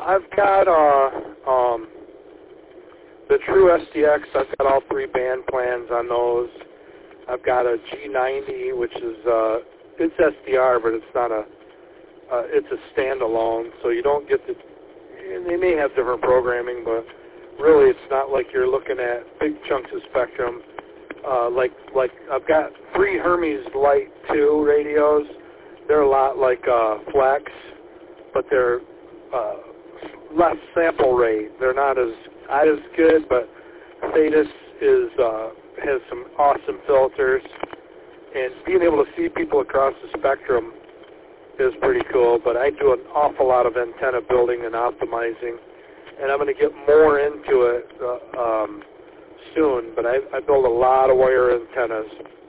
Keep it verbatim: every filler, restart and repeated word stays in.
I've got uh, um, the True S D X. I've got all three band plans on those. I've got a G ninety, which is uh, it's S D R, but it's not a uh, it's a standalone. So you don't get the. And they may have different programming, but really it's not like you're looking at big chunks of spectrum. Uh, like like I've got three Hermes Light two radios. They're a lot like uh, Flex, but they're uh, less sample rate. They're not as not as good, but Thetis is uh, has some awesome filters, and being able to see people across the spectrum is pretty cool. But I do an awful lot of antenna building and optimizing, and I'm going to get more into it uh, um, soon. But I, I build a lot of wire antennas.